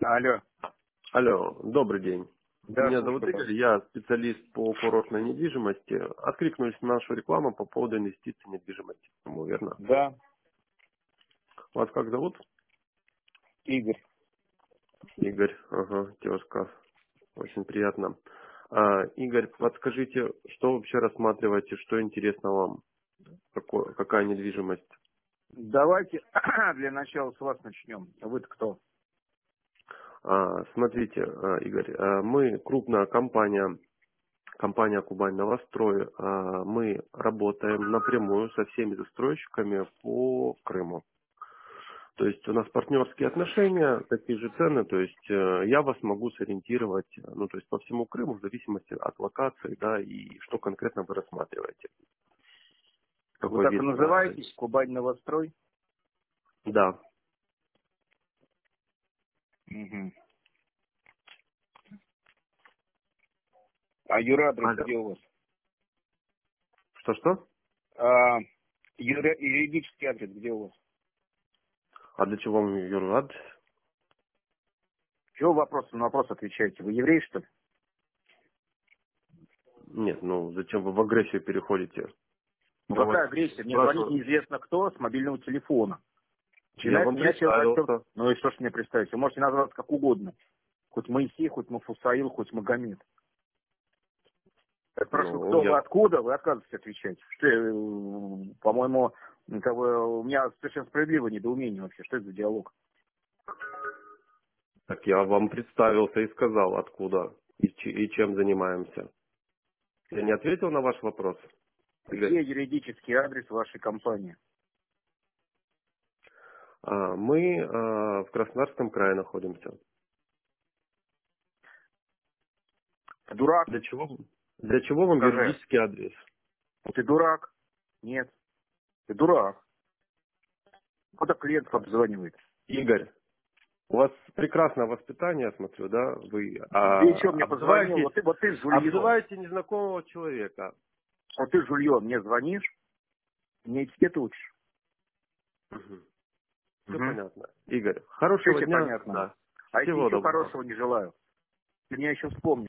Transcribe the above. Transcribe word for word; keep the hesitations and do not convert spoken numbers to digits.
Алло. Алло, добрый день. Да, Меня зовут слушаю вас. Игорь, я специалист по курортной недвижимости. Откликнулись на нашу рекламу по поводу инвестиций в недвижимость. Ну, верно. Да, Вас как зовут? Игорь. Игорь, ага, тезка. Очень приятно. А, Игорь, подскажите, что вообще рассматриваете, что интересно вам? Какой- какая недвижимость? Давайте для начала с вас начнем. Вы-то кто? А, смотрите, а, Игорь, а, мы крупная компания, компания Кубань Новострой. А, мы работаем напрямую со всеми застройщиками по Крыму. То есть у нас партнерские отношения, такие же цены, то есть э, я вас могу сориентировать, э, ну то есть по всему Крыму в зависимости от локации, да, и что конкретно вы рассматриваете, Вы какой так и вид на... называетесь? Кубань Новострой? Да. Угу. А юрадрес Алло. где у вас? Что-что? А, юри- юридический адрес где у вас? А для чего вам юрлад? Чего вопрос на вопрос отвечаете? Вы еврей, что ли? Нет, ну зачем вы в агрессию переходите? Ну Я вас какая агрессия? Мне звонит спрашиваю. неизвестно кто с мобильного телефона. Я Начинает вам меня человек как-то... представился. Ну и что ж мне представить? Вы можете назваться как угодно. Хоть Моисей, хоть Мафусаил, хоть Магомед. Я спрашиваю, Ну, кто вы, я... откуда, вы отказываетесь отвечать. Что, э, по-моему, как бы, у меня совершенно справедливое недоумение вообще. Что это за диалог? Так я вам представился и сказал, откуда и, ч- и чем занимаемся. Я не ответил на ваш вопрос, Игорь? Где юридический адрес вашей компании? А, Мы а, в Краснодарском крае находимся. Ты дурак? Для чего, для чего вам Скажи. юридический адрес? Ну, ты дурак? Нет. Ты дурак. Куда клиент А, обзванивает? Игорь, у вас прекрасное воспитание, я смотрю, да? Вы Ты а, еще мне позвонил? обзываете, Вот ты, вот ты жульен. обзываете незнакомого человека. Вот ты жульен. Мне звонишь? Мне этикет учишь? Все Угу. понятно. Игорь, Что хорошего тебе дня. понятно? Да. А если Всего ничего доброго. хорошего не желаю? Ты меня еще вспомни.